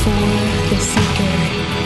for the seeker.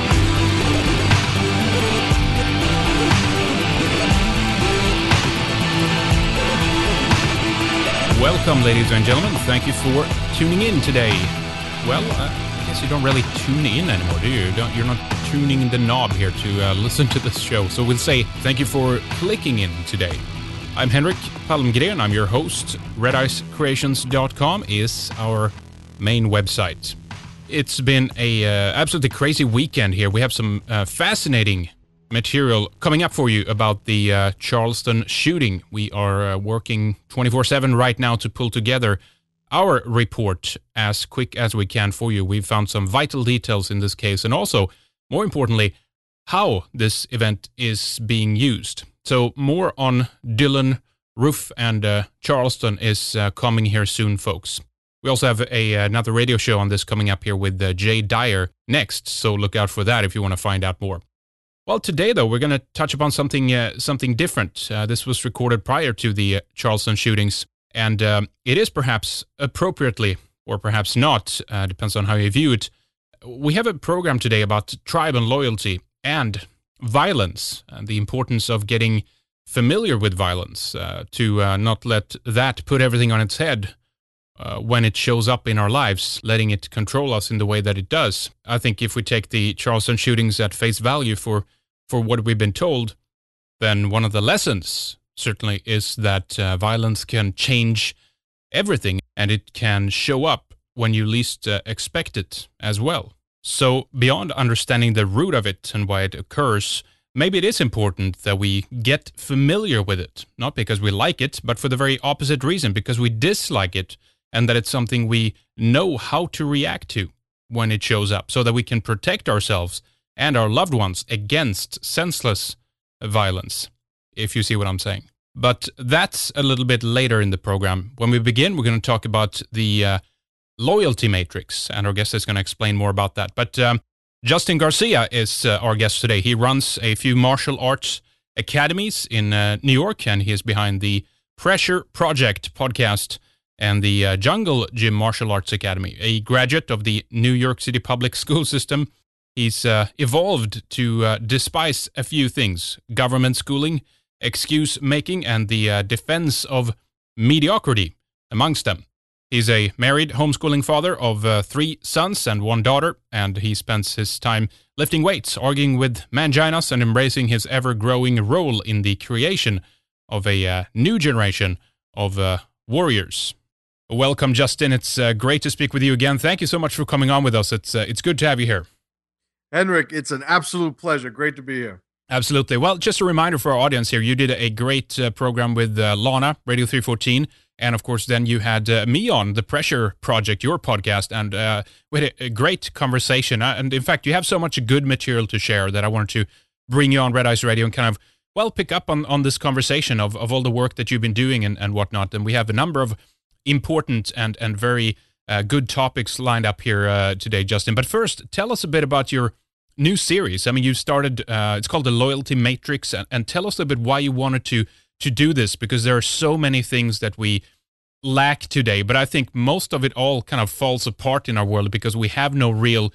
Welcome, ladies and gentlemen. Thank you for tuning in today. Well, I guess you don't really tune in anymore, do you? You're not tuning the knob here to listen to this show. So we'll say thank you for clicking in today. I'm Henrik Palmgren. I'm your host. RedIceCreations.com is our main website. It's been a absolutely crazy weekend here. We have some fascinating material coming up for you about the Charleston shooting. We are working 24/7 right now to pull together our report as quick as we can for you. We've found some vital details in this case, and also, more importantly, how this event is being used. So more on Dylann Roof and Charleston is coming here soon, folks. We also have another radio show on this coming up here with Jay Dyer next, so look out for that if you want to find out more. Well, today, though, we're going to touch upon something different. This was recorded prior to the Charleston shootings, and it is perhaps appropriately, or perhaps not, depends on how you view it. We have a program today about tribe and loyalty and violence, and the importance of getting familiar with violence, to not let that put everything on its head when it shows up in our lives, letting it control us in the way that it does. I think if we take the Charleston shootings at face value for what we've been told, then one of the lessons certainly is that violence can change everything, and it can show up when you least expect it as well. So beyond understanding the root of it and why it occurs, maybe it is important that we get familiar with it, not because we like it, but for the very opposite reason, because we dislike it, and that it's something we know how to react to when it shows up, so that we can protect ourselves and our loved ones against senseless violence, if you see what I'm saying. But that's a little bit later in the program. When we begin, we're going to talk about the loyalty matrix, and our guest is going to explain more about that. But Justin Garcia is our guest today. He runs a few martial arts academies in New York, and he is behind the Pressure Project podcast and the Jungle Gym Martial Arts Academy. A graduate of the New York City public school system, he's evolved to despise a few things: government schooling, excuse-making, and the defense of mediocrity amongst them. He's a married, homeschooling father of 3 sons and 1 daughter, and he spends his time lifting weights, arguing with manginas, and embracing his ever-growing role in the creation of a new generation of warriors. Welcome, Justin. It's great to speak with you again. Thank you so much for coming on with us. It's good to have you here. Henrik, it's an absolute pleasure. Great to be here. Absolutely. Well, just a reminder for our audience here, you did a great program with Lana, Radio 314, and of course then you had me on the Pressure Project, your podcast, and we had a great conversation. And in fact, you have so much good material to share that I wanted to bring you on Red Ice Radio and kind of, well, pick up on this conversation of all the work that you've been doing and whatnot. And we have a number of important and very good topics lined up here today, Justin. But first, tell us a bit about your new series. I mean, you started, it's called the Loyalty Matrix, and tell us a bit why you wanted to do this, because there are so many things that we lack today, but I think most of it all kind of falls apart in our world because we have no real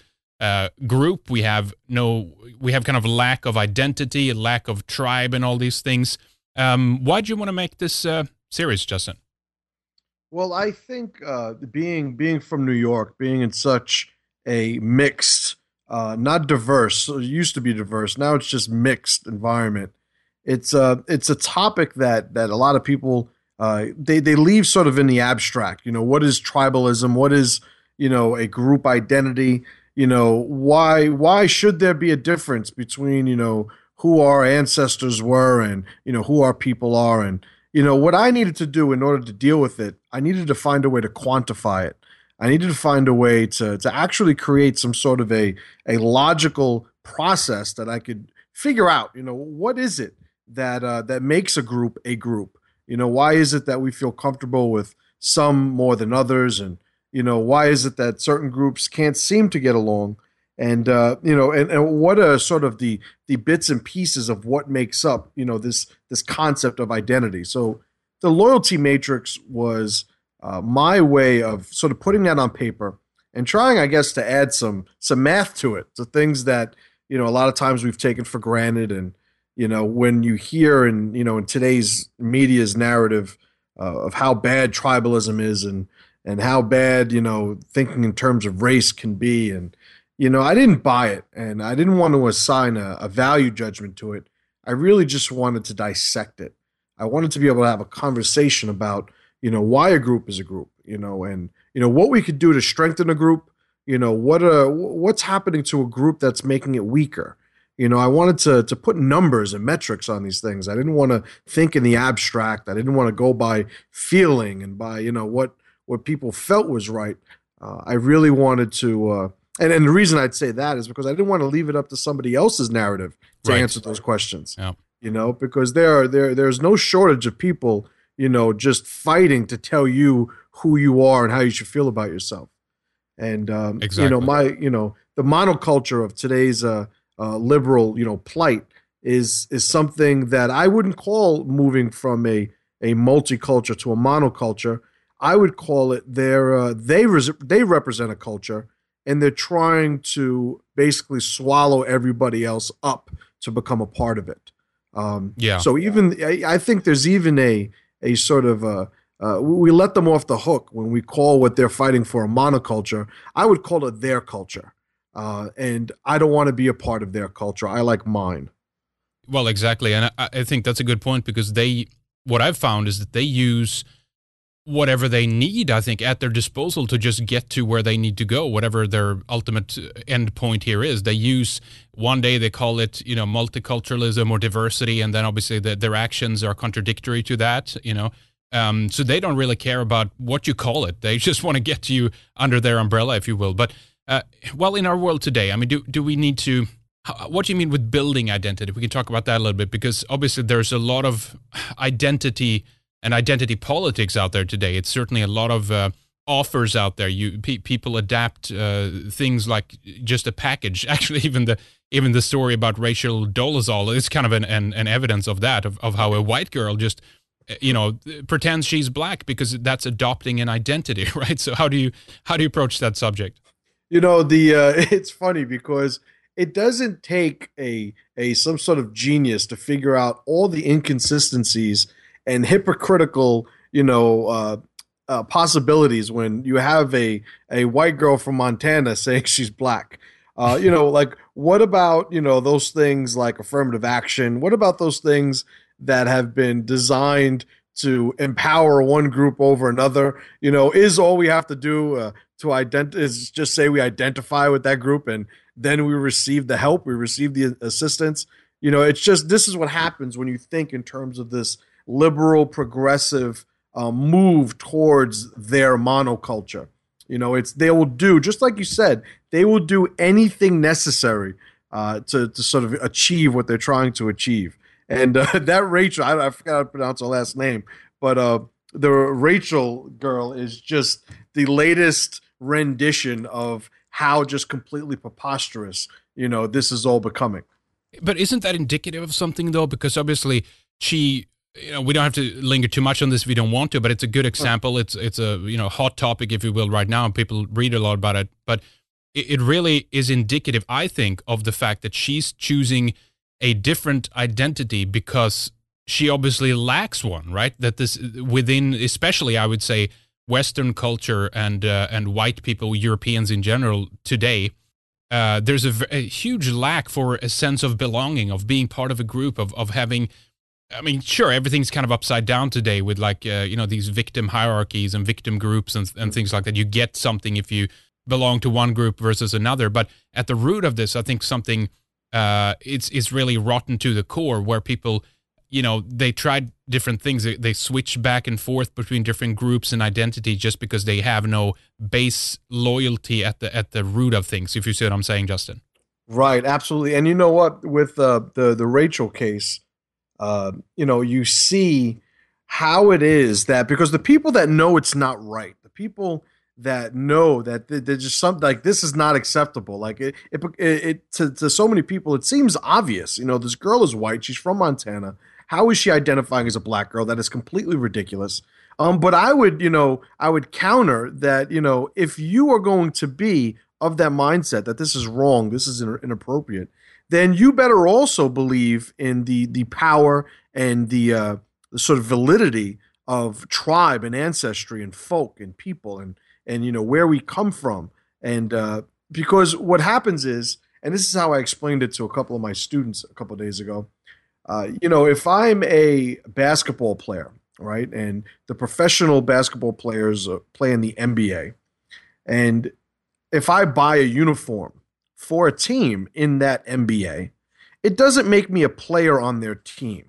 group. We have kind of a lack of identity, a lack of tribe, and all these things. Why do you want to make this series, Justin? Well, I think being from New York, being in such a mixed, not diverse, so it used to be diverse, now it's just mixed environment. It's a topic that a lot of people they leave sort of in the abstract. You know, what is tribalism? What is, you know, a group identity? You know, why should there be a difference between, you know, who our ancestors were and, you know, who our people are? And, you know, what I needed to do in order to deal with it, I needed to find a way to quantify it. I needed to find a way to actually create some sort of a logical process that I could figure out, you know, what is it that makes a group a group? You know, why is it that we feel comfortable with some more than others? And, you know, why is it that certain groups can't seem to get along? And, you know, and what are sort of the bits and pieces of what makes up, you know, this concept of identity? So the loyalty matrix was my way of sort of putting that on paper and trying, I guess, to add some math to it, to things that a lot of times we've taken for granted. And when you hear in today's media's narrative of how bad tribalism is, and how bad thinking in terms of race can be. And I didn't buy it, and I didn't want to assign a value judgment to it. I really just wanted to dissect it. I wanted to be able to have a conversation about why a group is a group, and what we could do to strengthen a group. What's happening to a group that's making it weaker. I wanted to put numbers and metrics on these things. I didn't want to think in the abstract. I didn't want to go by feeling and by what people felt was right. I really wanted to, and the reason I'd say that is because I didn't want to leave it up to somebody else's narrative to answer those questions. Yeah. Because there's no shortage of people, just fighting to tell you who you are and how you should feel about yourself. And exactly. The monoculture of today's liberal plight is something that I wouldn't call moving from a multiculture to a monoculture. I would call it they represent a culture, and they're trying to basically swallow everybody else up to become a part of it. So I think there's even a sort of we let them off the hook when we call what they're fighting for a monoculture. I would call it their culture. And I don't want to be a part of their culture. I like mine. Well, exactly. And I think that's a good point, because what I've found is that they use whatever they need, I think, at their disposal to just get to where they need to go, whatever their ultimate end point here is. They use, one day they call it, multiculturalism or diversity, and then obviously their actions are contradictory to that, So they don't really care about what you call it. They just want to get you under their umbrella, if you will. But in our world today, I mean, do we need to, what do you mean with building identity? We can talk about that a little bit, because obviously there's a lot of identity and identity politics out there today. It's certainly a lot of offers out there. People adapt things like just a package. Actually, even the story about Rachel Dolezal is kind of an evidence of that, of how a white girl just pretends she's black because that's adopting an identity, right? So how do you approach that subject? It's funny because it doesn't take some sort of genius to figure out all the inconsistencies and hypocritical, possibilities when you have a white girl from Montana saying she's black. Like, what about, those things like affirmative action? What about those things that have been designed to empower one group over another? Is all we have to do is just say we identify with that group, and then we receive the help, we receive the assistance. It's just, this is what happens when you think in terms of this liberal, progressive move towards their monoculture. They will do, just like you said, they will do anything necessary to sort of achieve what they're trying to achieve. And that Rachel, I forgot how to pronounce her last name, but the Rachel girl is just the latest rendition of how just completely preposterous, this is all becoming. But isn't that indicative of something, though? Because obviously she, we don't have to linger too much on this if we don't want to, but it's a good example. It's a, hot topic, if you will, right now, and people read a lot about it. But it really is indicative, I think, of the fact that she's choosing a different identity because she obviously lacks one, right? That this within, especially, I would say, Western culture and white people, Europeans in general today, there's a huge lack for a sense of belonging, of being part of a group, of having. I mean, sure, everything's kind of upside down today with these victim hierarchies and victim groups and things like that. You get something if you belong to one group versus another. But at the root of this, I think something it's really rotten to the core, where people, they tried different things. They switch back and forth between different groups and identity just because they have no base loyalty at the root of things, if you see what I'm saying, Justin. Right, absolutely. And you know what? With the Rachel case, you see how it is that, because the people that know it's not right, the people that know that there's just something like this is not acceptable. Like it to so many people, it seems obvious. This girl is white. She's from Montana. How is she identifying as a black girl? That is completely ridiculous. But I would counter that, if you are going to be of that mindset that this is wrong, this is inappropriate, then you better also believe in the power and the sort of validity of tribe and ancestry and folk and people and where we come from. And because what happens is, and this is how I explained it to a couple of my students a couple of days ago. If I'm a basketball player, right, and the professional basketball players play in the NBA, and if I buy a uniform for a team in that NBA, it doesn't make me a player on their team.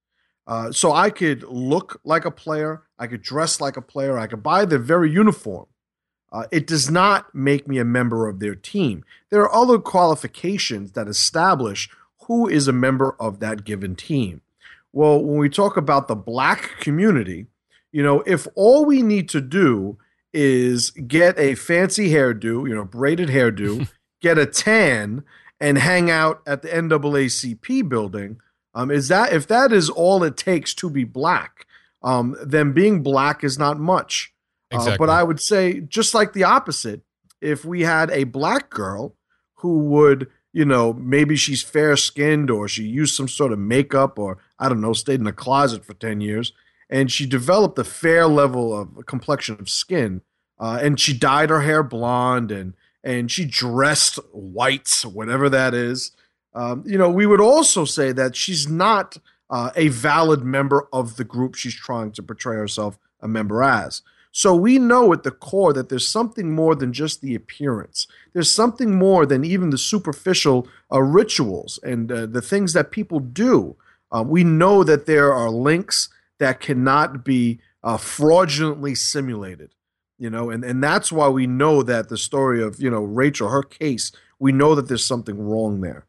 So I could look like a player, I could dress like a player, I could buy the very uniform. It does not make me a member of their team. There are other qualifications that establish who is a member of that given team. Well, when we talk about the black community, if all we need to do is get a fancy hairdo, braided hairdo, get a tan, and hang out at the NAACP building, if that is all it takes to be black, then being black is not much. Exactly. But I would say just like the opposite, if we had a black girl who would, maybe she's fair skinned or she used some sort of makeup or I don't know, stayed in a closet for 10 years and she developed a fair level of complexion of skin and she dyed her hair blonde and she dressed white, whatever that is. We would also say that she's not a valid member of the group she's trying to portray herself a member as. So we know at the core that there's something more than just the appearance. There's something more than even the superficial rituals and the things that people do. We know that there are links that cannot be fraudulently simulated, and that's why we know that the story of, Rachel, her case, we know that there's something wrong there.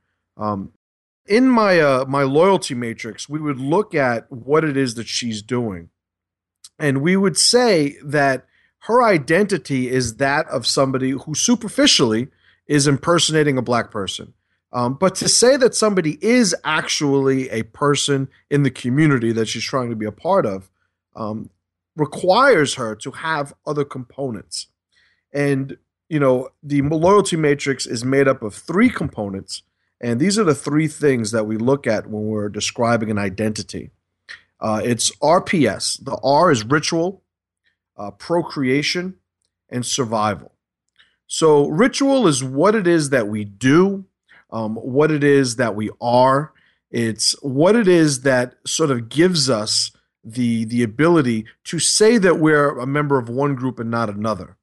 In my loyalty matrix, we would look at what it is that she's doing. And we would say that her identity is that of somebody who superficially is impersonating a black person. But to say that somebody is actually a person in the community that she's trying to be a part of requires her to have other components. And, the loyalty matrix is made up of 3 components. And these are the 3 things that we look at when we're describing an identity. It's RPS. The R is ritual, procreation, and survival. So ritual is what it is that we do, what it is that we are. It's what it is that sort of gives us the ability to say that we're a member of one group and not another.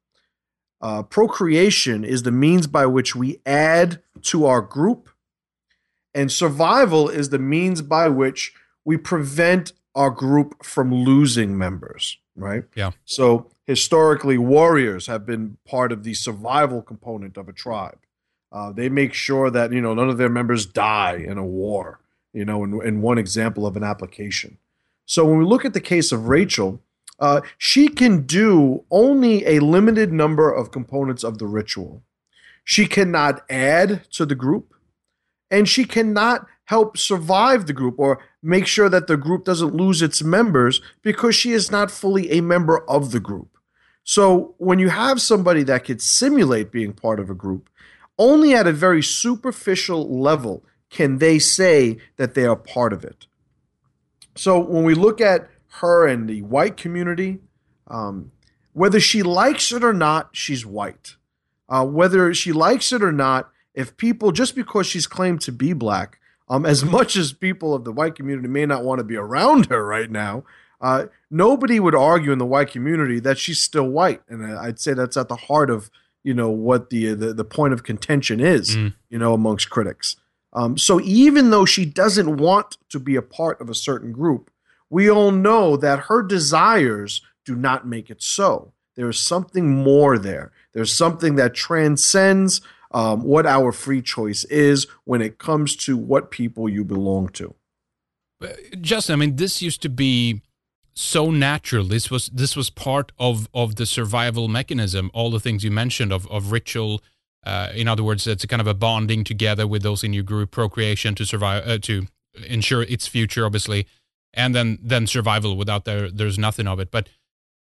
Procreation is the means by which we add to our group, and survival is the means by which we prevent our group from losing members, right? Yeah. So historically, warriors have been part of the survival component of a tribe. They make sure that, none of their members die in a war, in one example of an application. So when we look at the case of Rachel, she can do only a limited number of components of the ritual. She cannot add to the group, and she cannot help survive the group or make sure that the group doesn't lose its members because she is not fully a member of the group. So when you have somebody that could simulate being part of a group, only at a very superficial level can they say that they are part of it. So when we look at her and the white community, whether she likes it or not, she's white. Whether she likes it or not, if people, just because she's claimed to be black, as much as people of the white community may not want to be around her right now, nobody would argue in the white community that she's still white. And I'd say that's at the heart of, what the point of contention is, amongst critics. So even though she doesn't want to be a part of a certain group, we all know that her desires do not make it so. There is something more there. There's something that transcends what our free choice is when it comes to what people you belong to. Justin, this used to be so natural. This was part of the survival mechanism. All the things you mentioned of ritual. In other words, it's a kind of a bonding together with those in your group, procreation to survive, to ensure its future, obviously, and then survival. Without there's nothing of it. But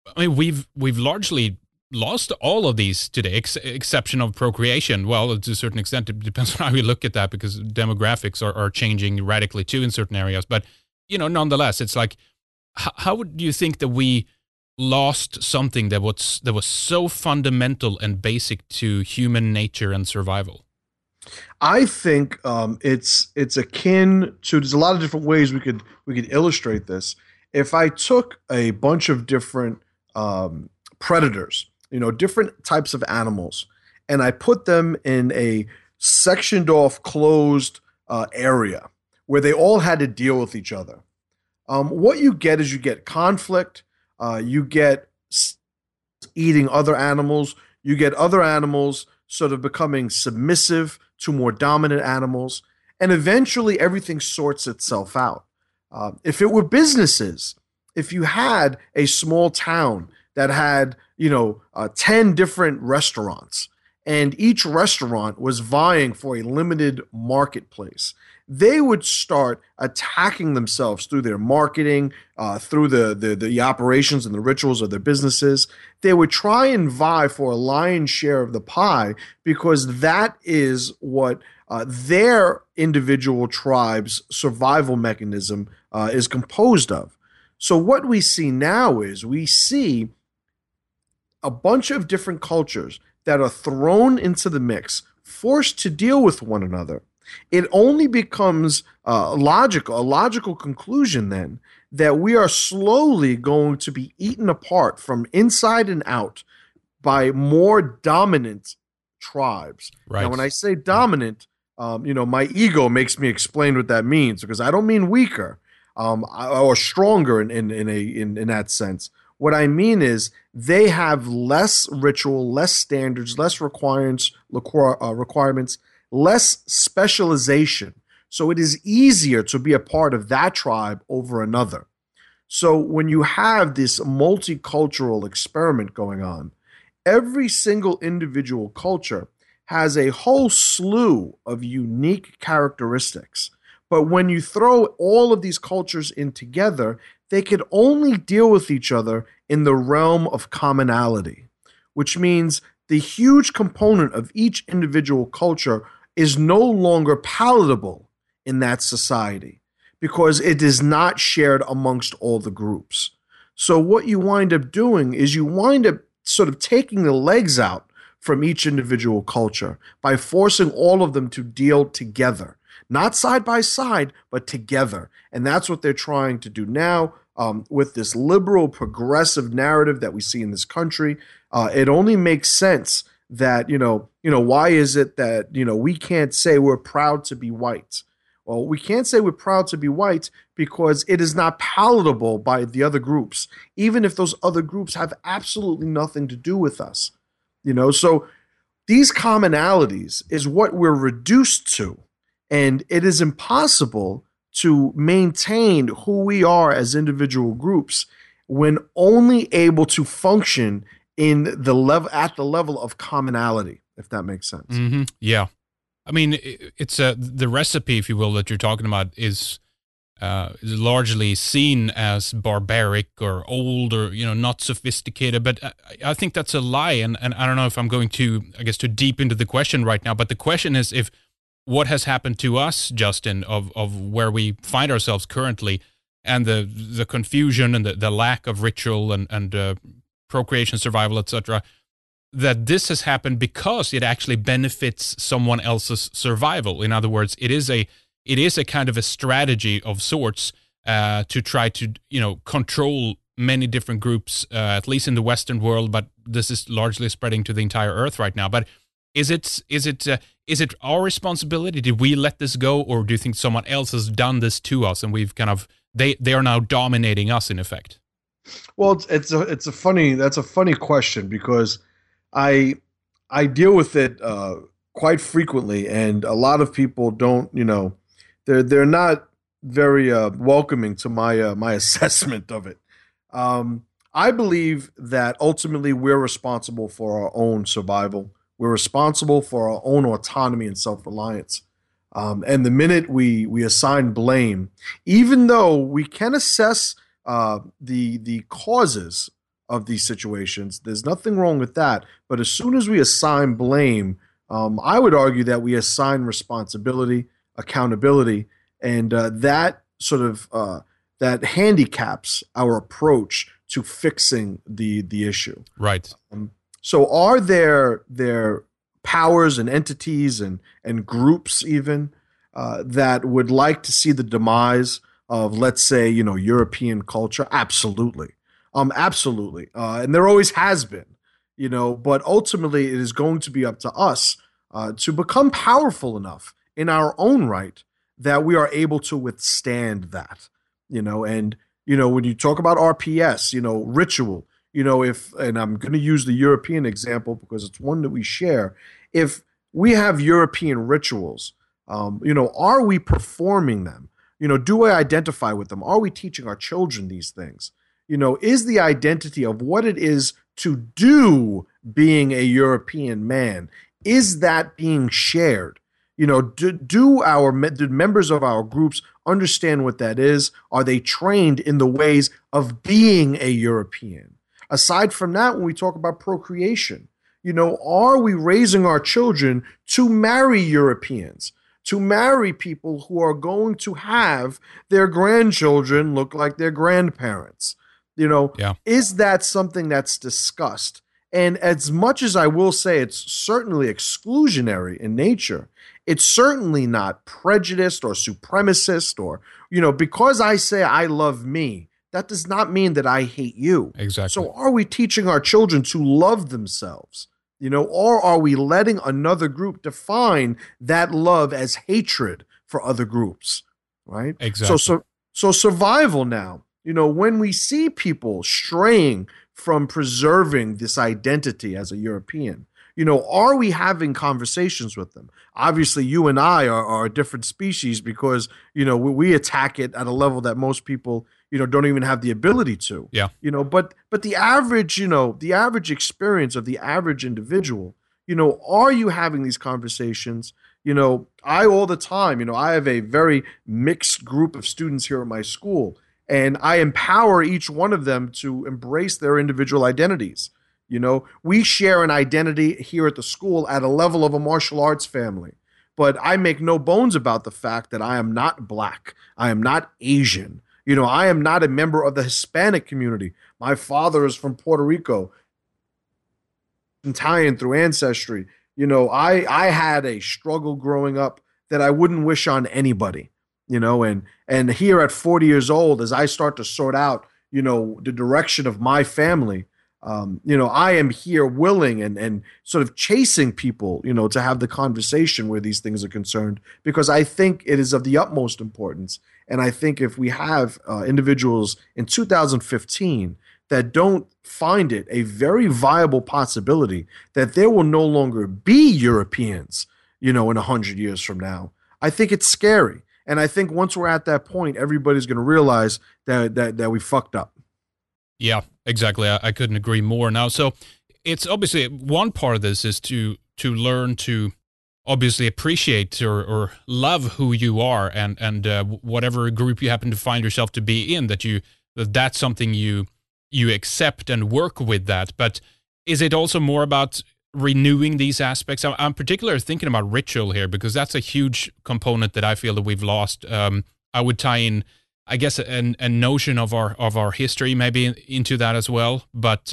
I mean, we've largely lost all of these today, exception of procreation. Well, to a certain extent, it depends on how you look at that, because demographics are changing radically too in certain areas. But nonetheless, it's like, how would you think that we lost something that was so fundamental and basic to human nature and survival? I think it's akin to. There's a lot of different ways we could illustrate this. If I took a bunch of different predators, different types of animals, and I put them in a sectioned off, closed area where they all had to deal with each other. What you get is you get conflict. You get eating other animals. You get other animals sort of becoming submissive to more dominant animals, and eventually everything sorts itself out. If it were businesses, if you had a small town that had 10 different restaurants, and each restaurant was vying for a limited marketplace, they would start attacking themselves through their marketing, through the operations and the rituals of their businesses. They would try and vie for a lion's share of the pie, because that is what their individual tribe's survival mechanism is composed of. So what we see now is we see a bunch of different cultures that are thrown into the mix, forced to deal with one another. It only becomes a logical conclusion then, that we are slowly going to be eaten apart from inside and out by more dominant tribes. Right. Now, when I say dominant, my ego makes me explain what that means, because I don't mean weaker or stronger in that sense. What I mean is they have less ritual, less standards, less requirements, less specialization. So it is easier to be a part of that tribe over another. So when you have this multicultural experiment going on, every single individual culture has a whole slew of unique characteristics. But when you throw all of these cultures in together, they could only deal with each other in the realm of commonality, which means the huge component of each individual culture is no longer palatable in that society, because it is not shared amongst all the groups. So what you wind up doing is you wind up sort of taking the legs out from each individual culture by forcing all of them to deal together, not side by side, but together. And that's what they're trying to do now with this liberal, progressive narrative that we see in this country. It only makes sense that, why is it that, we can't say we're proud to be white? Well, we can't say we're proud to be white because it is not palatable by the other groups, even if those other groups have absolutely nothing to do with us. So these commonalities is what we're reduced to, and it is impossible to maintain who we are as individual groups when only able to function in the level at the level of commonality, if that makes sense. Mm-hmm. Yeah. I mean, it's the recipe, if you will, that you're talking about is largely seen as barbaric or old or, not sophisticated. But I think that's a lie. And I don't know if I'm going too deep into the question right now. But the question is, if what has happened to us, Justin, of where we find ourselves currently, and the confusion and the lack of ritual and procreation, survival, etc., that this has happened because it actually benefits someone else's survival. In other words, it is a kind of a strategy of sorts to try to control many different groups, at least in the Western world. But this is largely spreading to the entire Earth right now. But is it our responsibility? Did we let this go, or do you think someone else has done this to us, and we've they are now dominating us in effect? Well, that's a funny question, because I deal with it quite frequently, and a lot of people don't, they're not very welcoming to my assessment of it. I believe that ultimately we're responsible for our own survival. We're responsible for our own autonomy and self-reliance. And the minute we assign blame, even though we can assess the causes of these situations. There's nothing wrong with that. But as soon as we assign blame, I would argue that we assign responsibility, accountability, and that sort of that handicaps our approach to fixing the issue. Right. So, are there powers and entities and groups even that would like to see the demise of, let's say, European culture? Absolutely, absolutely, and there always has been, But ultimately, it is going to be up to us to become powerful enough in our own right that we are able to withstand that, And when you talk about RPS, ritual, if, and I'm going to use the European example because it's one that we share. If we have European rituals, are we performing them? Do I identify with them? Are we teaching our children these things? Is the identity of what it is to do being a European man, is that being shared? Do members of our groups understand what that is? Are they trained in the ways of being a European? Aside from that, when we talk about procreation, are we raising our children to marry Europeans, to marry people who are going to have their grandchildren look like their grandparents? Yeah. Is that something that's discussed? And as much as I will say it's certainly exclusionary in nature, it's certainly not prejudiced or supremacist or, because I say I love me, that does not mean that I hate you. Exactly. So are we teaching our children to love themselves? Or are we letting another group define that love as hatred for other groups? Right? Exactly. So survival now, when we see people straying from preserving this identity as a European, are we having conversations with them? Obviously, you and I are a different species because, we attack it at a level that most people, don't even have the ability to. Yeah. But the average, the average experience of the average individual, are you having these conversations? I all the time, I have a very mixed group of students here at my school, and I empower each one of them to embrace their individual identities. We share an identity here at the school at a level of a martial arts family. But I make no bones about the fact that I am not Black. I am not Asian. I am not a member of the Hispanic community. My father is from Puerto Rico, Italian through ancestry. I had a struggle growing up that I wouldn't wish on anybody. And here at 40 years old, as I start to sort out, the direction of my family, I am here willing and sort of chasing people, to have the conversation where these things are concerned, because I think it is of the utmost importance. And I think if we have individuals in 2015 that don't find it a very viable possibility that there will no longer be Europeans, in 100 years from now, I think it's scary. And I think once we're at that point, everybody's going to realize that we fucked up. Yeah, exactly. I couldn't agree more. Now, so it's obviously one part of this is to learn to obviously appreciate or love who you are and whatever group you happen to find yourself to be in, that's something you accept and work with that. But is it also more about renewing these aspects? I'm particularly thinking about ritual here because that's a huge component that I feel that we've lost. I would tie in, I guess, a notion of our history maybe into that as well. But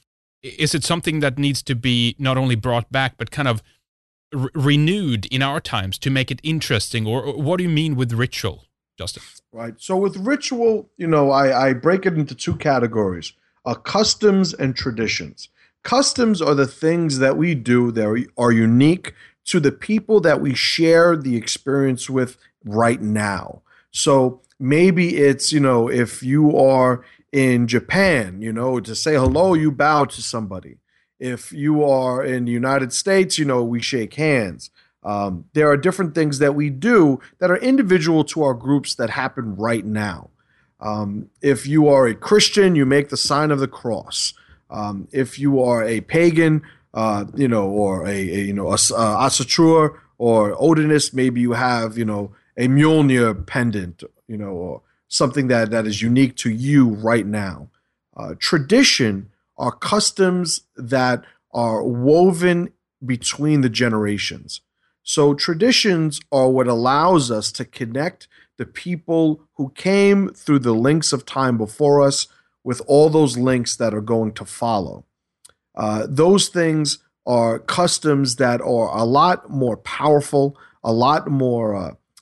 is it something that needs to be not only brought back, but kind of renewed in our times to make it interesting? Or what do you mean with ritual, Justin? Right. So with ritual, I break it into two categories, customs and traditions. Customs are the things that we do that are unique to the people that we share the experience with right now. So maybe it's, if you are in Japan, to say hello, you bow to somebody. If you are in the United States, we shake hands. There are different things that we do that are individual to our groups that happen right now. If you are a Christian, you make the sign of the cross. If you are a pagan, or a Asatru or Odinist, maybe you have, a Mjolnir pendant, or something that is unique to you right now. Tradition are customs that are woven between the generations. So traditions are what allows us to connect the people who came through the links of time before us with all those links that are going to follow. Those things are customs that are a lot more powerful, a lot more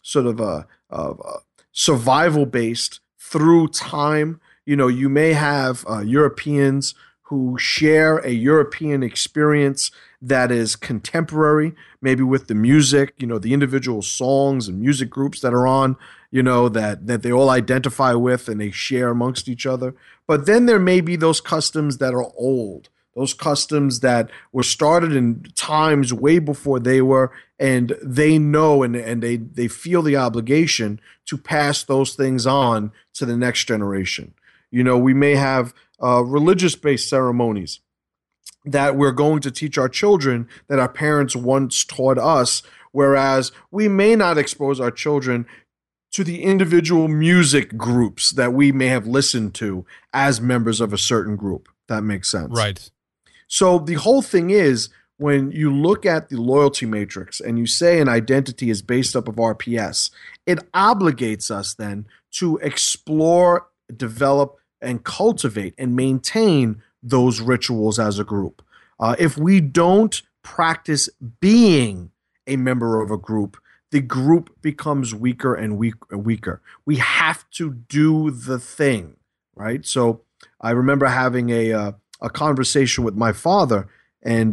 survival based through time. You know, you may have Europeans who share a European experience that is contemporary, maybe with the music, you know, the individual songs and music groups that are on, you know, that they all identify with and they share amongst each other. But then there may be those customs that are old, those customs that were started in times way before they were, and they know and they feel the obligation to pass those things on to the next generation. You know, we may have religious-based ceremonies that we're going to teach our children that our parents once taught us, whereas we may not expose our children to the individual music groups that we may have listened to as members of a certain group. That makes sense. Right. So the whole thing is, when you look at the loyalty matrix and you say an identity is based up of RPS, it obligates us then to explore, develop, and cultivate and maintain those rituals as a group. If we don't practice being a member of a group, the group becomes weaker and weaker. We have to do the thing, right? So I remember having a conversation with my father and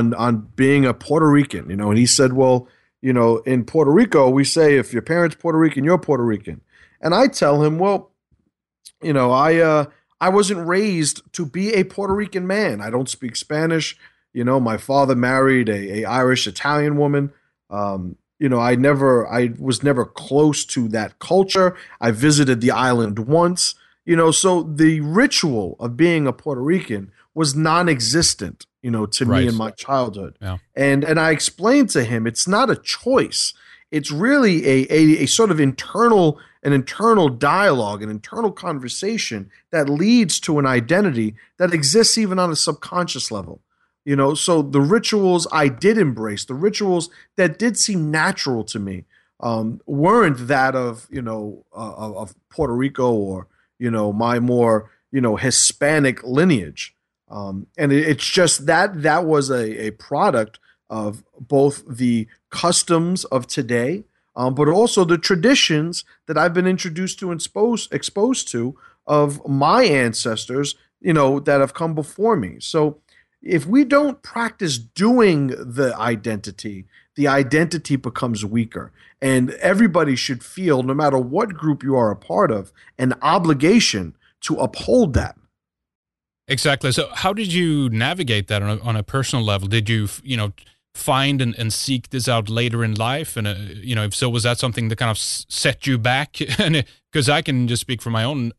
on being a Puerto Rican, you know, and he said, well, you know, in Puerto Rico, we say if your parents Puerto Rican, you're Puerto Rican. And I tell him, well, you know, I wasn't raised to be a Puerto Rican man. I don't speak Spanish. You know, my father married a Irish Italian woman. You know, I was never close to that culture. I visited the island once, you know, so the ritual of being a Puerto Rican was non-existent, you know, to me in my childhood. Yeah. And I explained to him, it's not a choice. It's really a sort of internal dialogue, an internal conversation that leads to an identity that exists even on a subconscious level. You know, so the rituals I did embrace, the rituals that did seem natural to me, weren't that of, you know, of Puerto Rico or, you know, my more, you know, Hispanic lineage. And it's just that was a product of both the customs of today, but also the traditions that I've been introduced to and exposed to of my ancestors, you know, that have come before me. So if we don't practice doing the identity becomes weaker. And everybody should feel, no matter what group you are a part of, an obligation to uphold that. Exactly. So how did you navigate that on a personal level? Did you, you know, find and seek this out later in life? And, you know, if so, was that something that kind of set you back? And because I can just speak from my own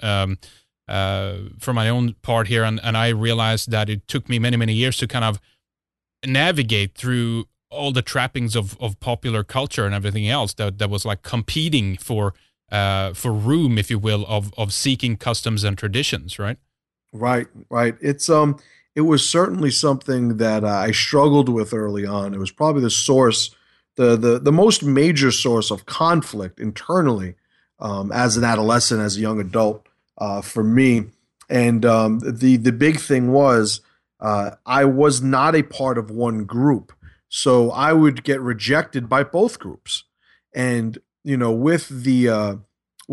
part here. And I realized that it took me many, many years to kind of navigate through all the trappings of popular culture and everything else that was like competing for room, if you will, of seeking customs and traditions, right? Right. It was certainly something that I struggled with early on. It was probably the source, the most major source of conflict internally, as an adolescent, as a young adult, for me. And the big thing was I was not a part of one group, so I would get rejected by both groups. And you know, with the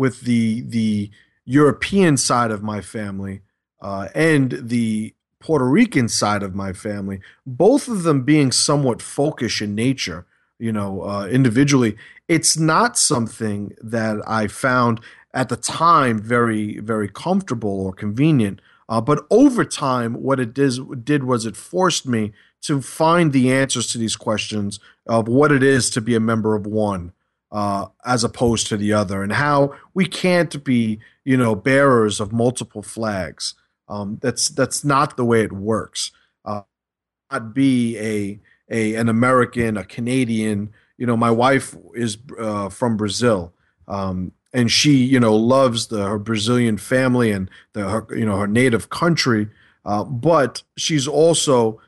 European side of my family and the Puerto Rican side of my family, both of them being somewhat folkish in nature, you know, individually, it's not something that I found at the time very, very comfortable or convenient. But over time, what it did was it forced me to find the answers to these questions of what it is to be a member of one as opposed to the other, and how we can't be, you know, bearers of multiple flags. That's not the way it works. Not be an American, a Canadian. You know, my wife is from Brazil, and she, you know, loves her Brazilian family and her native country. but she's also,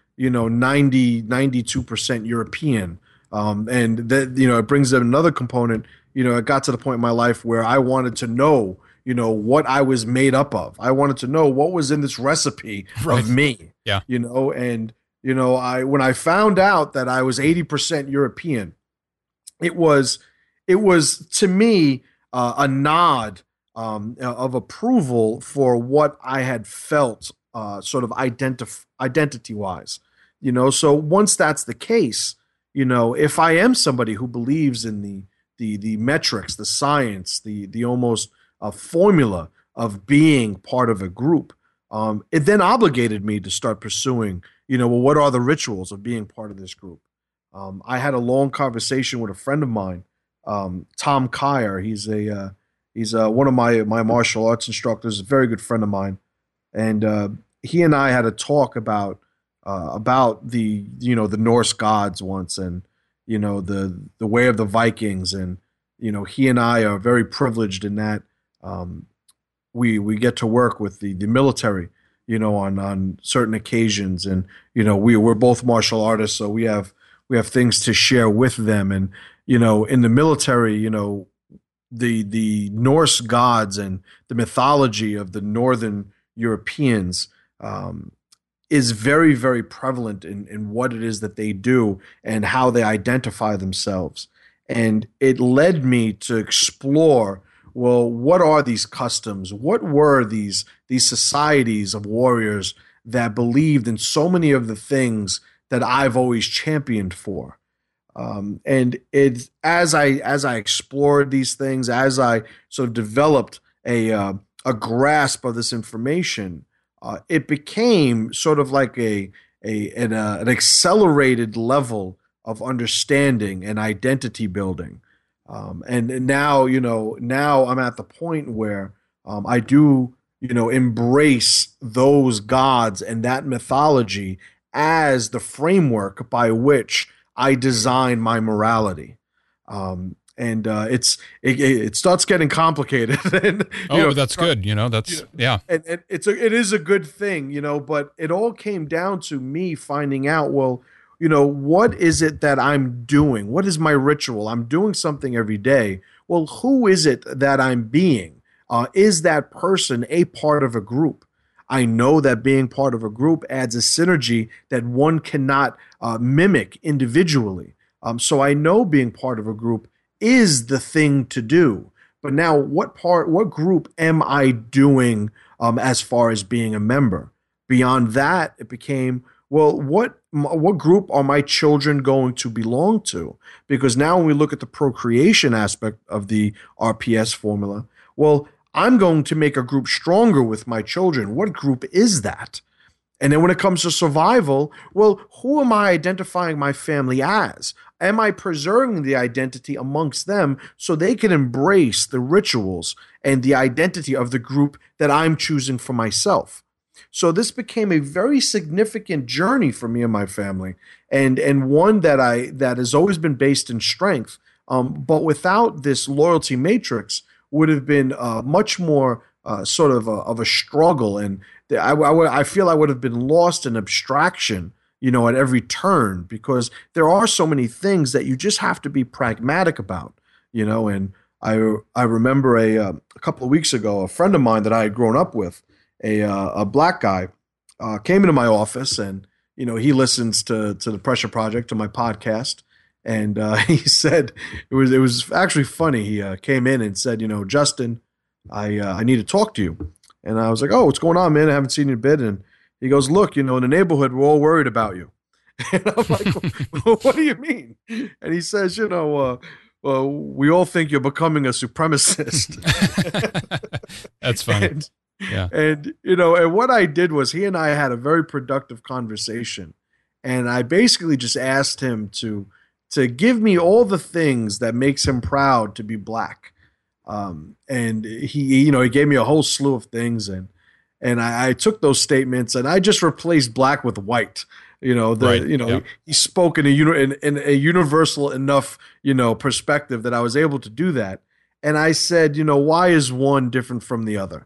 92% European. And that, it brings in another component. It got to the point in my life where I wanted to know, what I was made up of. I wanted to know what was in this recipe Right. of me, Yeah. and, when I found out that I was 80% European, it was, to me, a nod, of approval for what I had felt, sort of identity wise. So once that's the case, if I am somebody who believes in the metrics, the science, the almost formula of being part of a group, it then obligated me to start pursuing, well, what are the rituals of being part of this group? I had a long conversation with a friend of mine, Tom Kyer. He's one of my martial arts instructors, a very good friend of mine, and he and I had a talk about the Norse gods once, and the way of the Vikings, and he and I are very privileged in that, we get to work with the military, on certain occasions, and we're both martial artists, so we have things to share with them, and in the military, the Norse gods and the mythology of the Northern Europeans, is very, very prevalent in what it is that they do and how they identify themselves. And it led me to explore, well, what are these customs? What were these societies of warriors that believed in so many of the things that I've always championed for? And it as I explored these things, as I sort of developed a grasp of this information, it became sort of like an accelerated level of understanding and identity building. And now, now I'm at the point where I do, embrace those gods and that mythology as the framework by which I design my morality. And it starts getting complicated. And, That's good. That's yeah. And it is a good thing, but it all came down to me finding out, well, what is it that I'm doing? What is my ritual? I'm doing something every day. Well, who is it that I'm being? Is that person a part of a group? I know that being part of a group adds a synergy that one cannot mimic individually. So I know being part of a group is the thing to do. But now, what group am I doing as far as being a member? Beyond that, it became, well, what group are my children going to belong to? Because now when we look at the procreation aspect of the RPS formula, well, I'm going to make a group stronger with my children. What group is that? And then when it comes to survival, well, who am I identifying my family as? Am I preserving the identity amongst them so they can embrace the rituals and the identity of the group that I'm choosing for myself? So this became a very significant journey for me and my family, and one that has always been based in strength, but without this loyalty matrix would have been much more sort of a struggle, and I feel I would have been lost in abstraction, at every turn, because there are so many things that you just have to be pragmatic about, And I remember a couple of weeks ago, a friend of mine that I had grown up with, a black guy, came into my office, and he listens to the Pressure Project, to my podcast, and he said it was actually funny. He came in and said, Justin, I need to talk to you. And I was like, oh, what's going on, man? I haven't seen you in a bit. And he goes, look, in the neighborhood, we're all worried about you. And I'm like, well, what do you mean? And he says, well, we all think you're becoming a supremacist. That's funny. And what I did was, he and I had a very productive conversation. And I basically just asked him to give me all the things that makes him proud to be black. And he gave me a whole slew of things, and I took those statements and I just replaced black with white. Right. Yep. He spoke in a universal enough, perspective that I was able to do that. And I said, why is one different from the other?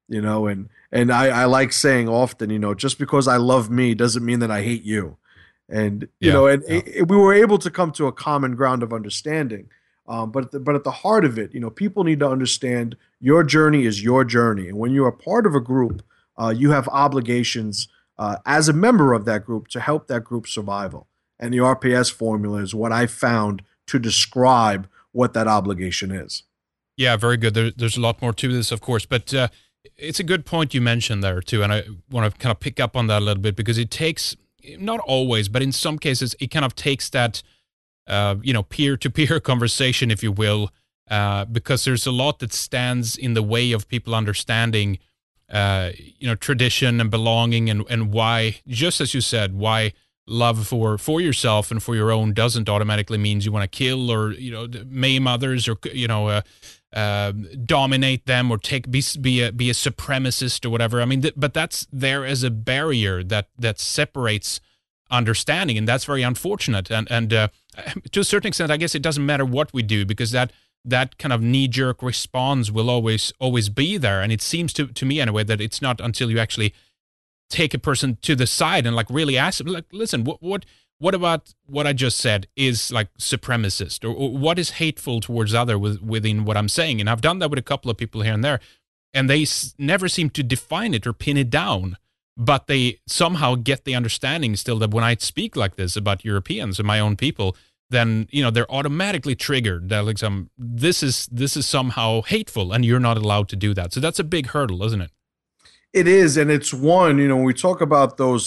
And I like saying often, just because I love me doesn't mean that I hate you. And Yeah. we were able to come to a common ground of understanding. But at the heart of it, people need to understand your journey is your journey, and when you are part of a group, you have obligations as a member of that group to help that group's survival. And the RPS formula is what I found to describe what that obligation is. Yeah, very good. There's a lot more to this, of course, but it's a good point you mentioned there too, and I want to kind of pick up on that a little bit because it takes, not always, but in some cases, it kind of takes that peer-to-peer conversation, if you will, because there's a lot that stands in the way of people understanding, tradition and belonging, and why, just as you said, why love for yourself and for your own doesn't automatically means you want to kill or maim others or dominate them or be a supremacist or whatever. I mean, but that's there as a barrier that separates understanding, and that's very unfortunate. And to a certain extent, I guess it doesn't matter what we do because that kind of knee-jerk response will always be there. And it seems to me anyway that it's not until you actually take a person to the side and like really ask them, like, listen, what about what I just said is like supremacist, or what is hateful towards other within what I'm saying? And I've done that with a couple of people here and there, and they never seem to define it or pin it down, but they somehow get the understanding still that when I speak like this about Europeans and my own people, then they're automatically triggered that like this is somehow hateful, and you're not allowed to do that. So that's a big hurdle, isn't it? It is, and it's one, when we talk about those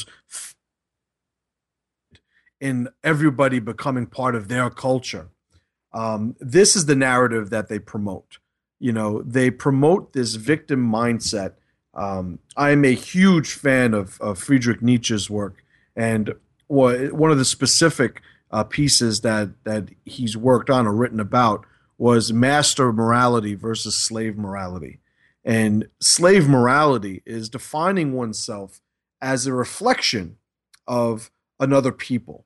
in everybody becoming part of their culture, this is the narrative that they promote. They promote this victim mindset. I am a huge fan of Friedrich Nietzsche's work, and one of the specific pieces that he's worked on or written about was master morality versus slave morality. And slave morality is defining oneself as a reflection of another people.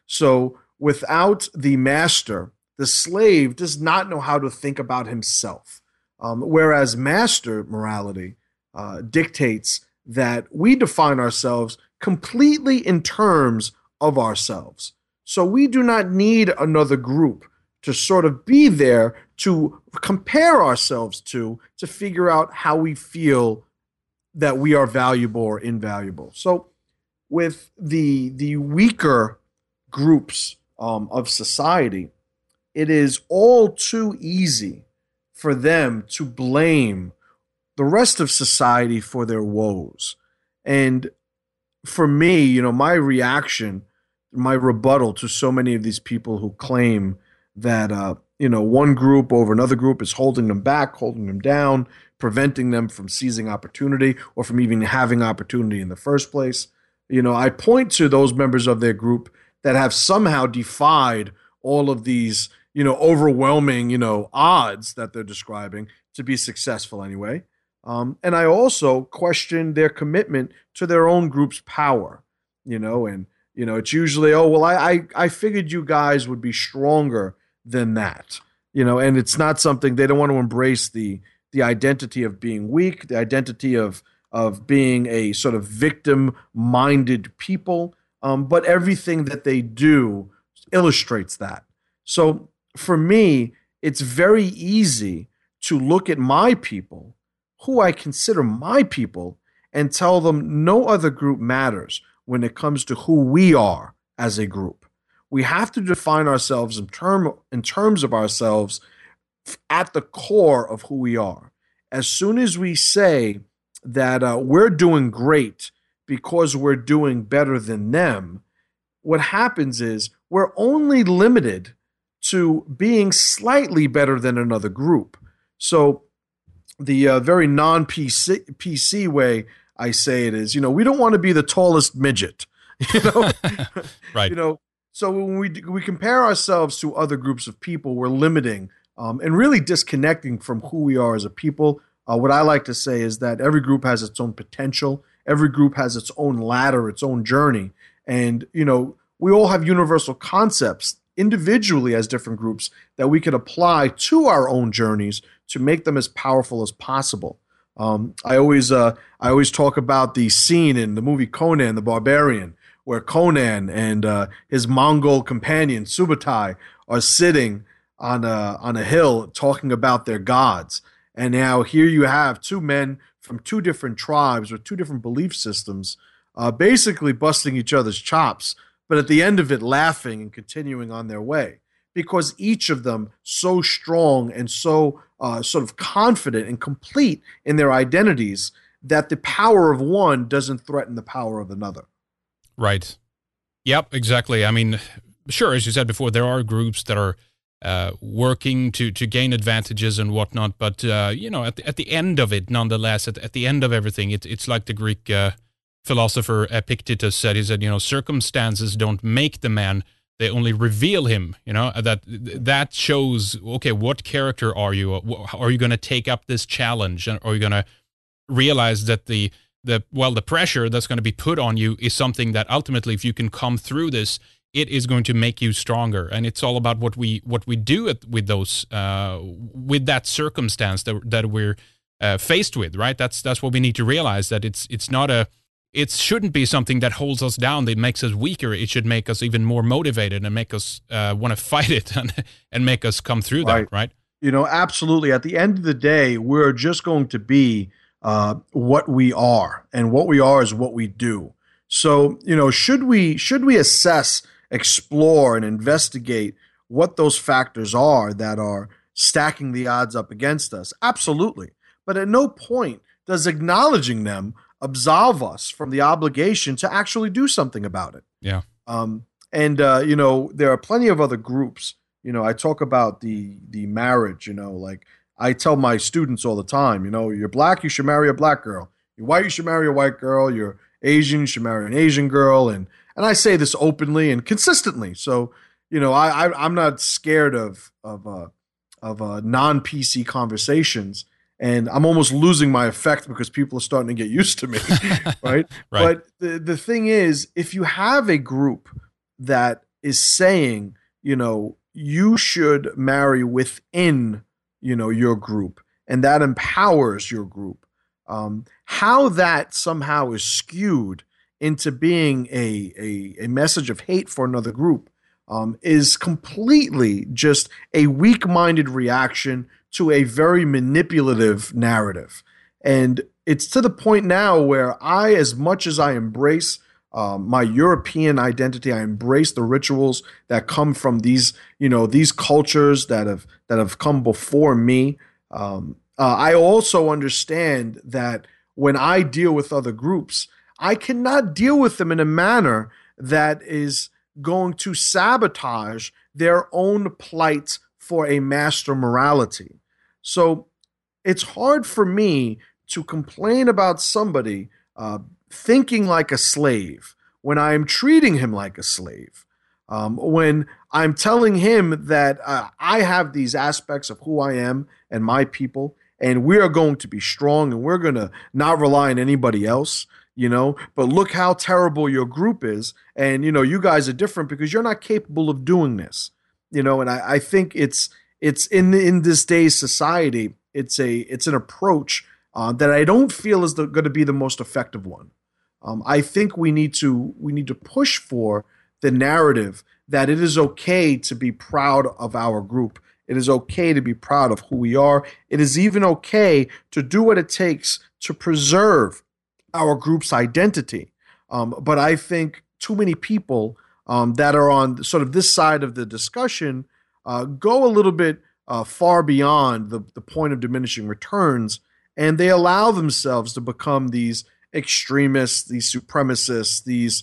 So without the master, the slave does not know how to think about himself. Whereas master morality dictates that we define ourselves completely in terms of ourselves. So we do not need another group to sort of be there to compare ourselves to figure out how we feel that we are valuable or invaluable. So with the weaker groups of society, it is all too easy for them to blame the rest of society for their woes. And for me, my reaction, my rebuttal to so many of these people who claim that one group over another group is holding them back, holding them down, preventing them from seizing opportunity or from even having opportunity in the first place. I point to those members of their group that have somehow defied all of these, overwhelming, odds that they're describing to be successful anyway. And I also question their commitment to their own group's power, and it's usually, oh, well, I figured you guys would be stronger than that, and it's not something they don't want to embrace the identity of being weak, the identity of being a sort of victim-minded people, but everything that they do illustrates that. So for me, it's very easy to look at my people, who I consider my people, and tell them no other group matters when it comes to who we are as a group. We have to define ourselves in terms of ourselves at the core of who we are. As soon as we say that we're doing great because we're doing better than them, what happens is we're only limited to being slightly better than another group. So the very non-PC way I say it is, we don't want to be the tallest midget, Right. So when we compare ourselves to other groups of people, we're limiting and really disconnecting from who we are as a people. What I like to say is that every group has its own potential. Every group has its own ladder, its own journey. And, we all have universal concepts individually as different groups that we can apply to our own journeys to make them as powerful as possible. I always talk about the scene in the movie Conan the Barbarian, where Conan and his Mongol companion Subutai are sitting on a hill talking about their gods. And now here you have two men from two different tribes with two different belief systems, basically busting each other's chops, but at the end of it, laughing and continuing on their way because each of them so strong and so sort of confident and complete in their identities that the power of one doesn't threaten the power of another. Right. Yep, exactly. I mean, sure, as you said before, there are groups that are working to gain advantages and whatnot, but at the end of it, nonetheless, at the end of everything, it's like the Greek philosopher Epictetus said. He said, circumstances don't make the man; they only reveal him. That shows, okay, what character are you? Are you going to take up this challenge, and are you going to realize that the pressure that's going to be put on you is something that ultimately, if you can come through this, it is going to make you stronger. And it's all about what we do with those with that circumstance that we're faced with, right? That's what we need to realize, that it shouldn't be something that holds us down, that makes us weaker. It should make us even more motivated and make us want to fight it and make us come through that, right? Absolutely. At the end of the day, we're just going to be what we are, and what we are is what we do. So, should we assess, explore, and investigate what those factors are that are stacking the odds up against us? Absolutely. But at no point does acknowledging them absolve us from the obligation to actually do something about it. Yeah. There are plenty of other groups. I talk about the marriage, like I tell my students all the time, you're black, you should marry a black girl. You're white, you should marry a white girl. You're Asian, you should marry an Asian girl. And I say this openly and consistently. So, I'm not scared of non-PC conversations, and I'm almost losing my effect because people are starting to get used to me, right? Right. But the thing is, if you have a group that is saying, you should marry within, your group, and that empowers your group, how that somehow is skewed into being a message of hate for another group is completely just a weak-minded reaction to a very manipulative narrative. And it's to the point now where as much as I embrace my European identity, I embrace the rituals that come from these cultures that have come before me. I also understand that when I deal with other groups, I cannot deal with them in a manner that is going to sabotage their own plight for a master morality. So it's hard for me to complain about somebody thinking like a slave when I am treating him like a slave. When I'm telling him that I have these aspects of who I am and my people, and we are going to be strong, and we're going to not rely on anybody else, but look how terrible your group is. And, you guys are different because you're not capable of doing this, and I think it's in this day's society, it's an approach that I don't feel is going to be the most effective one. I think we need to push for the narrative that it is okay to be proud of our group. It is okay to be proud of who we are. It is even okay to do what it takes to preserve our group's identity. But I think too many people that are on sort of this side of the discussion go a little bit far beyond the point of diminishing returns, and they allow themselves to become these extremists, these supremacists, these,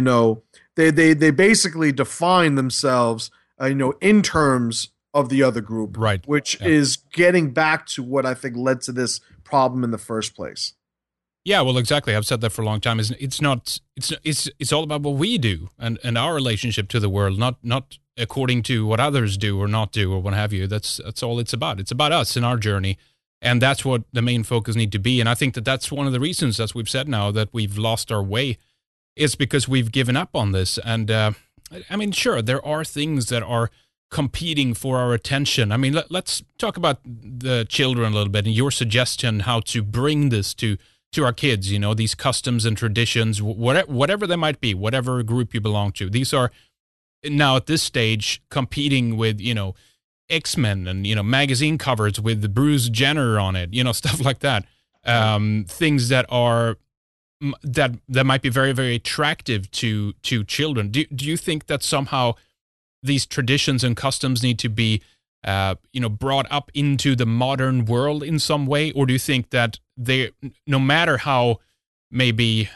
they basically define themselves, in terms of the other group, right? Which is getting back to what I think led to this problem in the first place. Yeah, well, exactly. I've said that for a long time. It's all about what we do and our relationship to the world, not according to what others do or not do or what have you. That's all it's about. It's about us and our journey. And that's what the main focus need to be. And I think that's one of the reasons, as we've said now, that we've lost our way, is because we've given up on this. And sure, there are things that are competing for our attention. I mean, let's talk about the children a little bit and your suggestion how to bring this to our kids, you know, these customs and traditions, whatever they might be, whatever group you belong to. These are now at this stage competing with, you know, X-Men and, you know, magazine covers with Bruce Jenner on it, you know, stuff like that. Things that are that might be very, very attractive to children. Do you think that somehow these traditions and customs need to be you know, brought up into the modern world in some way, or do you think that they, no matter how maybe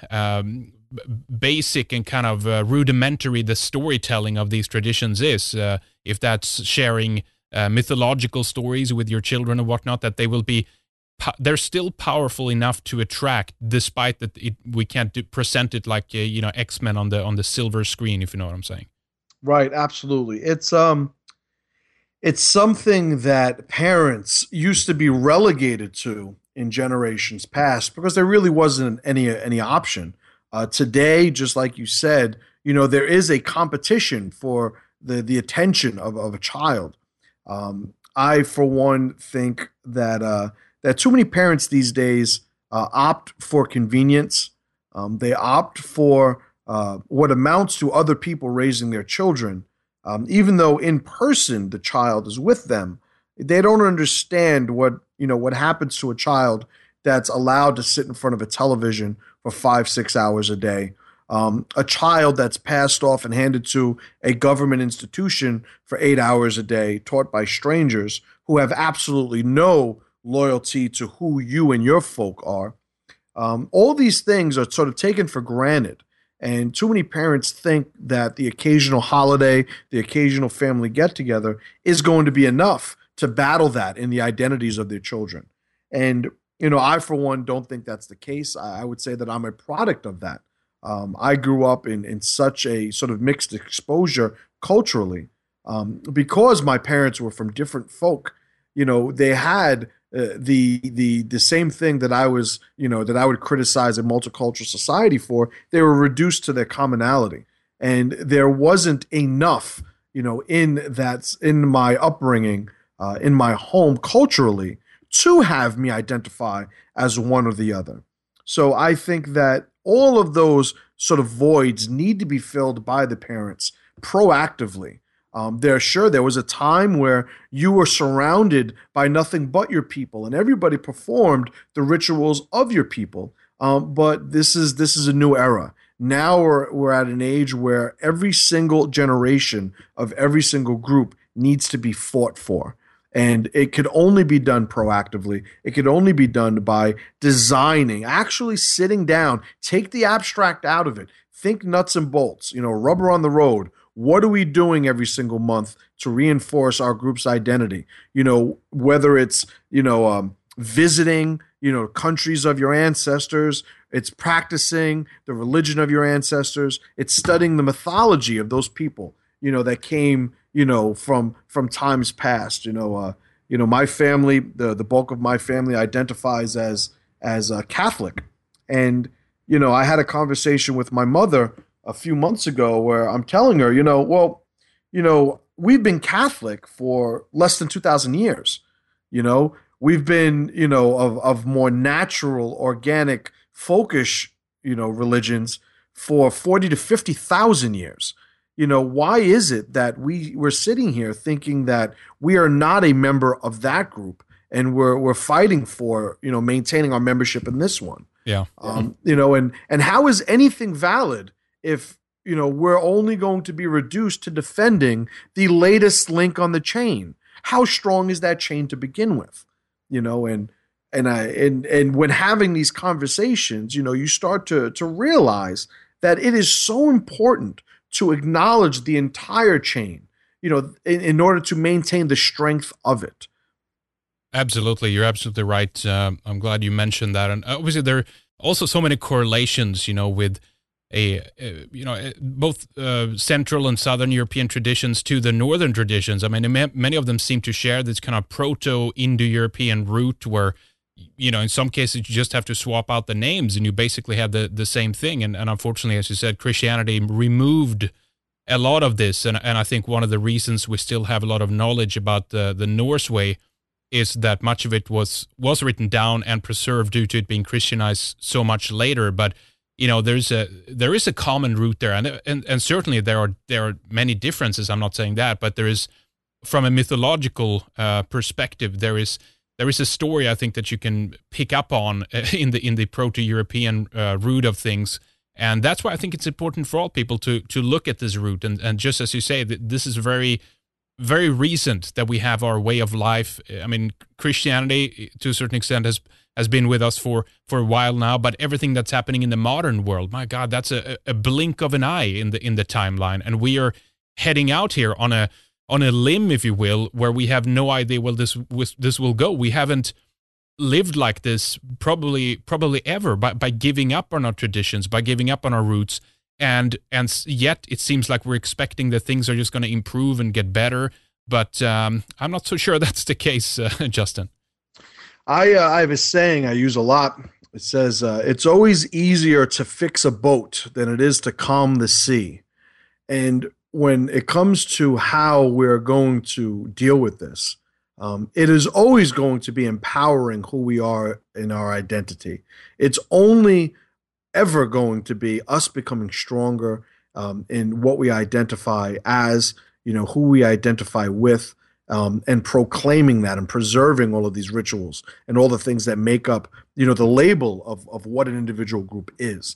basic and kind of rudimentary the storytelling of these traditions is, if that's sharing mythological stories with your children and whatnot, that they will be, they're still powerful enough to attract, despite that we can't present it like you know, X-Men on the silver screen, if you know what I'm saying. Right, absolutely. It's something that parents used to be relegated to in generations past because there really wasn't any option. Today, just like you said, you know, there is a competition for the attention of a child. I, for one, think that too many parents these days opt for convenience. They opt for what amounts to other people raising their children. Even though in person the child is with them, they don't understand what happens to a child that's allowed to sit in front of a television for 5-6 hours a day. A child that's passed off and handed to a government institution for 8 hours a day, taught by strangers who have absolutely no loyalty to who you and your folk are. All these things are sort of taken for granted. And too many parents think that the occasional holiday, the occasional family get-together is going to be enough to battle that in the identities of their children. And, you know, I, for one, don't think that's the case. I would say that I'm a product of that. I grew up in such a sort of mixed exposure culturally because my parents were from different folk. You know, they had the same thing that I was, you know, that I would criticize a multicultural society for. They were reduced to their commonality, and there wasn't enough, you know, in my upbringing, in my home culturally, to have me identify as one or the other. So I think that all of those sort of voids need to be filled by the parents proactively. There was a time where you were surrounded by nothing but your people, and everybody performed the rituals of your people. But this is a new era. Now we're at an age where every single generation of every single group needs to be fought for. And it could only be done proactively. It could only be done by designing, actually sitting down, take the abstract out of it, think nuts and bolts, you know, rubber on the road. What are we doing every single month to reinforce our group's identity? You know, whether it's, you know, visiting, you know, countries of your ancestors, it's practicing the religion of your ancestors, it's studying the mythology of those people, you know, that came, you know, from times past. You know, my family, the bulk of my family identifies as Catholic, and you know, I had a conversation with my mother a few months ago where I'm telling her, you know, well, you know, we've been Catholic for less than 2,000 years. You know, we've been, you know, of more natural, organic, folkish, you know, religions for 40 to 50,000 years. You know, why is it that we're sitting here thinking that we are not a member of that group, and we're fighting for, you know, maintaining our membership in this one? Yeah. You know, and how is anything valid if, you know, we're only going to be reduced to defending the latest link on the chain? How strong is that chain to begin with? You know, and when having these conversations, you know, you start to realize that it is so important to acknowledge the entire chain, you know, in order to maintain the strength of it. Absolutely. You're absolutely right. I'm glad you mentioned that. And obviously there are also so many correlations, you know, with both Central and Southern European traditions to the Northern traditions. I mean, many of them seem to share this kind of proto-Indo-European root where, you know, in some cases you just have to swap out the names and you basically have the same thing. And unfortunately, as you said, Christianity removed a lot of this, and I think one of the reasons we still have a lot of knowledge about the Norse way is that much of it was written down and preserved due to it being Christianized so much later. But there is a common root there, and certainly there are many differences. I'm not saying that, but there is, from a mythological perspective, there is a story I think that you can pick up on in the Proto-European root of things. And that's why I think it's important for all people to look at this root. And just as you say, this is very, very recent that we have our way of life. I mean, Christianity, to a certain extent, has been with us for a while now. But everything that's happening in the modern world, my God, that's a blink of an eye in the timeline. And we are heading out here on a limb, if you will, where we have no idea where this will go. We haven't lived like this probably ever by giving up on our traditions, by giving up on our roots, and yet it seems like we're expecting that things are just going to improve and get better. But I'm not so sure that's the case, Justin. I have a saying I use a lot. It says, it's always easier to fix a boat than it is to calm the sea. And when it comes to how we're going to deal with this, it is always going to be empowering who we are in our identity. It's only ever going to be us becoming stronger in what we identify as, who we identify with, and proclaiming that and preserving all of these rituals and all the things that make up, the label of what an individual group is.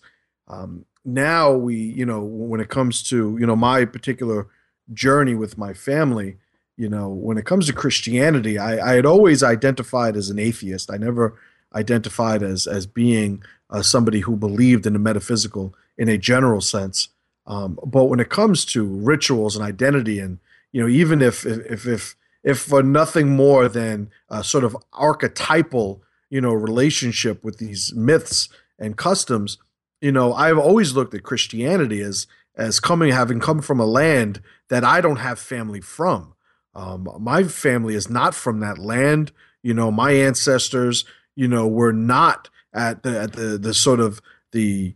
Now when it comes to, my particular journey with my family, when it comes to Christianity, I had always identified as an atheist. I never identified as being somebody who believed in the metaphysical in a general sense. But when it comes to rituals and identity, and even if for nothing more than a sort of archetypal relationship with these myths and customs, I've always looked at Christianity as having come from a land that I don't have family from. My family is not from that land. My ancestors, were not at the sort of the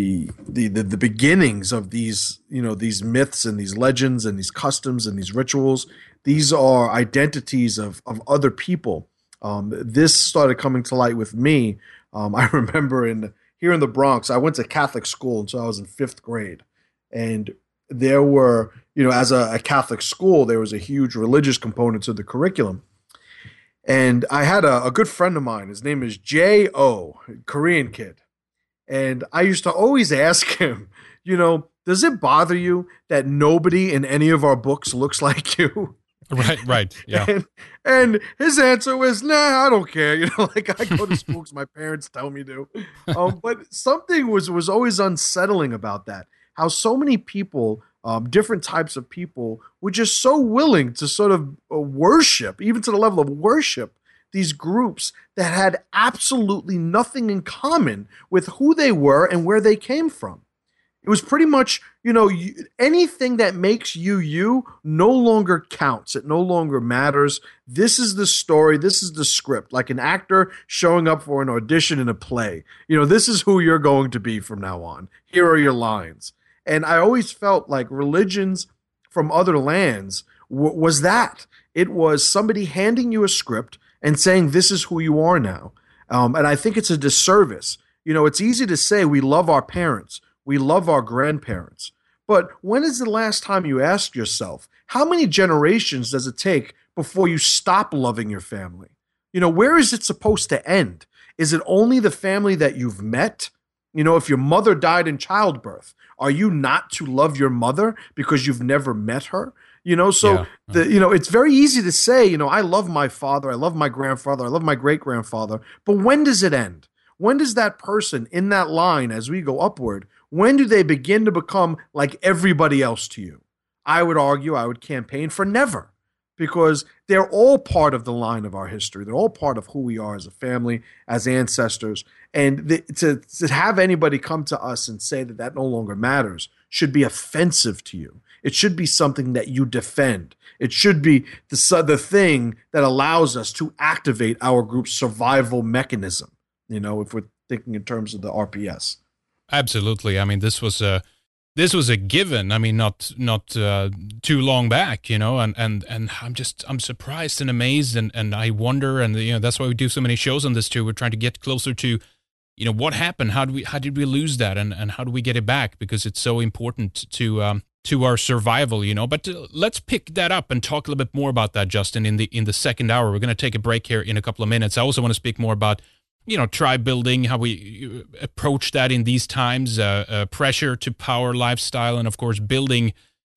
beginnings of these, these myths and these legends and these customs and these rituals. These are identities of other people. This started coming to light with me. I remember here in the Bronx, I went to Catholic school until I was in 5th grade. And there were, as a Catholic school, there was a huge religious component to the curriculum. And I had a good friend of mine. His name is J.O., Korean kid. And I used to always ask him, does it bother you that nobody in any of our books looks like you? Right, yeah. And his answer was, nah, I don't care. Like I go to school because my parents tell me to. But something was always unsettling about that. How so many people, different types of people, were just so willing to sort of worship, even to the level of worship, these groups that had absolutely nothing in common with who they were and where they came from. It was pretty much, anything that makes you no longer counts. It no longer matters. This is the story. This is the script, like an actor showing up for an audition in a play. This is who you're going to be from now on. Here are your lines. And I always felt like religions from other lands was that. It was somebody handing you a script and saying, this is who you are now. And I think it's a disservice. It's easy to say we love our parents. We love our grandparents. But when is the last time you asked yourself, how many generations does it take before you stop loving your family? Where is it supposed to end? Is it only the family that you've met? If your mother died in childbirth, are you not to love your mother because you've never met her? It's very easy to say, I love my father, I love my grandfather, I love my great-grandfather. But when does it end? When does that person in that line, as we go upward, when do they begin to become like everybody else to you? I would argue, I would campaign for never, because they're all part of the line of our history. They're all part of who we are as a family, as ancestors. And to have anybody come to us and say that no longer matters should be offensive to you. It should be something that you defend. It should be the thing that allows us to activate our group's survival mechanism, if we're thinking in terms of the RPS. Absolutely. I mean, this was this was a given. I mean, not too long back, and I'm surprised and amazed, and I wonder, and that's why we do so many shows on this too. We're trying to get closer to, what happened. How did we lose that, and how do we get it back? Because it's so important to our survival, But let's pick that up and talk a little bit more about that, Justin, in the second hour. We're going to take a break here in a couple of minutes. I also want to speak more about tribe building, how we approach that in these times, pressure to power lifestyle, and of course building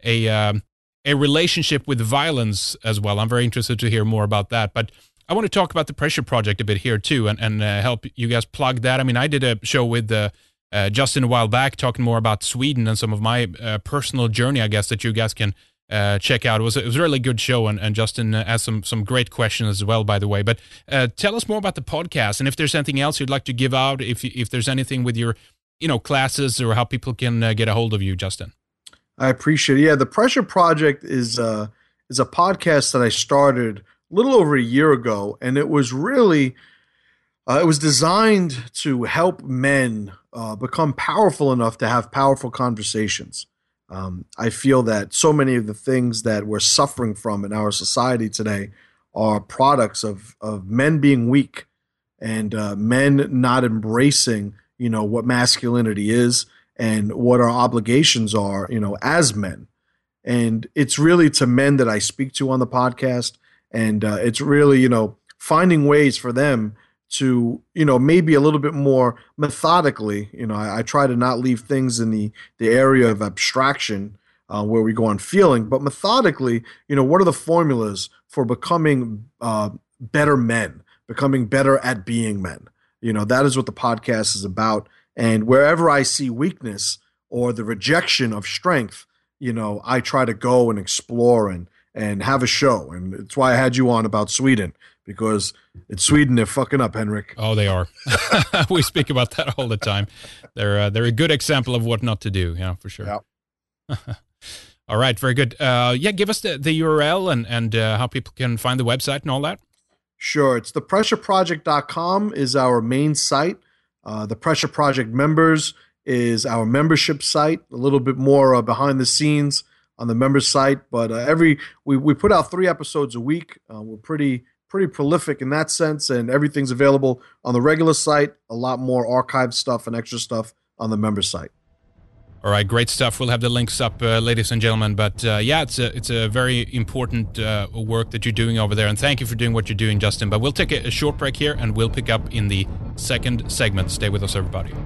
a relationship with violence as well. I'm very interested to hear more about that. But I want to talk about the Pressure Project a bit here too, and help you guys plug that. I mean, I did a show with Justin a while back talking more about Sweden and some of my personal journey, I guess, that you guys can check out. It was a really good show, and Justin asked some great questions as well, by the way. But tell us more about the podcast, and if there's anything else you'd like to give out, if there's anything with your classes or how people can get a hold of you, Justin. I appreciate it. Yeah, the Pressure Project is a podcast that I started a little over a year ago, and it was really it was designed to help men become powerful enough to have powerful conversations. I feel that so many of the things that we're suffering from in our society today are products of men being weak and men not embracing, what masculinity is and what our obligations are, as men. And it's really to men that I speak to on the podcast. And it's really, finding ways for them to, maybe a little bit more methodically, I try to not leave things in the area of abstraction where we go on feeling, but methodically, what are the formulas for becoming better men, becoming better at being men? That is what the podcast is about. And wherever I see weakness or the rejection of strength, I try to go and explore and have a show. And it's why I had you on about Sweden, because in Sweden, they're fucking up, Henrik. Oh, they are. We speak about that all the time. They're a good example of what not to do, for sure. Yeah. All right, very good. Give us the URL and how people can find the website and all that. Sure. It's thepressureproject.com is our main site. The Pressure Project Members is our membership site, a little bit more behind the scenes on the member site. But we put out 3 episodes a week. We're pretty prolific in that sense, and everything's available on the regular site. A lot more archived stuff and extra stuff on the member site. All right, great stuff. We'll have the links up, ladies and gentlemen. But it's a very important work that you're doing over there, and thank you for doing what you're doing, Justin. But we'll take a short break here, and we'll pick up in the second segment. Stay with us, everybody.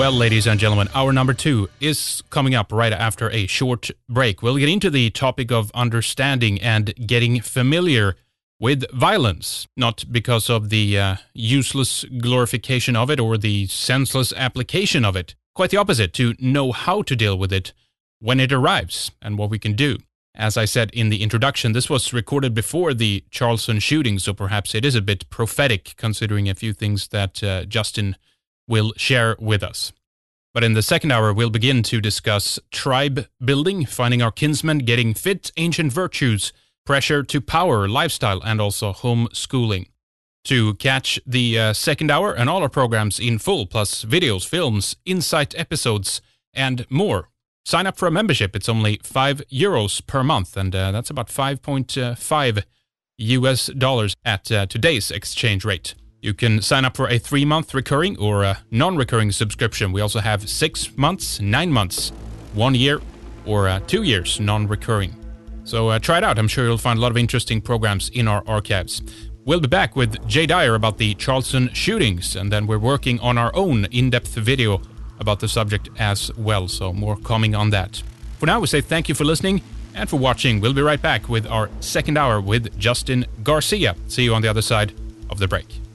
Well, ladies and gentlemen, hour number 2 is coming up right after a short break. We'll get into the topic of understanding and getting familiar with violence, not because of the useless glorification of it or the senseless application of it. Quite the opposite, to know how to deal with it when it arrives and what we can do. As I said in the introduction, this was recorded before the Charleston shooting, so perhaps it is a bit prophetic considering a few things that Justin will share with us. But in the second hour, we'll begin to discuss tribe building, finding our kinsmen, getting fit, ancient virtues, pressure to power, lifestyle, and also homeschooling. To catch the second hour and all our programs in full, plus videos, films, insight episodes, and more, sign up for a membership. It's only €5 per month, and that's about $5.5 US at today's exchange rate. You can sign up for a 3-month recurring or a non-recurring subscription. We also have 6 months, 9 months, 1 year, or 2 years non-recurring. So try it out. I'm sure you'll find a lot of interesting programs in our archives. We'll be back with Jay Dyer about the Charleston shootings, and then we're working on our own in-depth video about the subject as well, so more coming on that. For now, we say thank you for listening and for watching. We'll be right back with our second hour with Justin Garcia. See you on the other side of the break.